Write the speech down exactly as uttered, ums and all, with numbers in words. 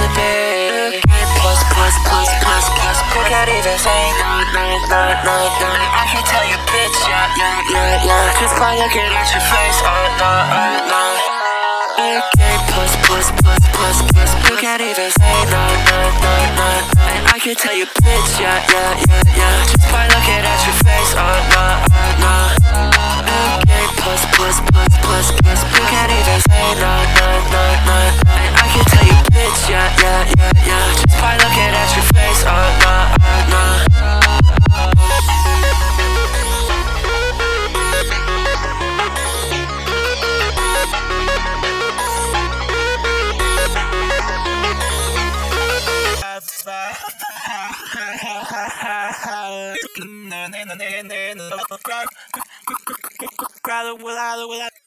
baby. Plus, plus, plus, plus, plus. You can't even say no, no, no, no, no. I can tell you, bitch, yeah, yeah, yeah, yeah. Just by looking at your face, oh no, oh no. Okay, plus, plus, plus, plus, plus. You can't even say no, no, no, no, no. I can tell you, bitch, yeah, yeah, yeah, yeah. Just by looking at your face, oh no, oh no. Okay, plus, plus, plus, plus, plus. You can't even say no, no, no, no. I can tell you, bitch, yeah, yeah, yeah, yeah. Just by looking at your face, oh no, oh no. Crowd, will I, will I?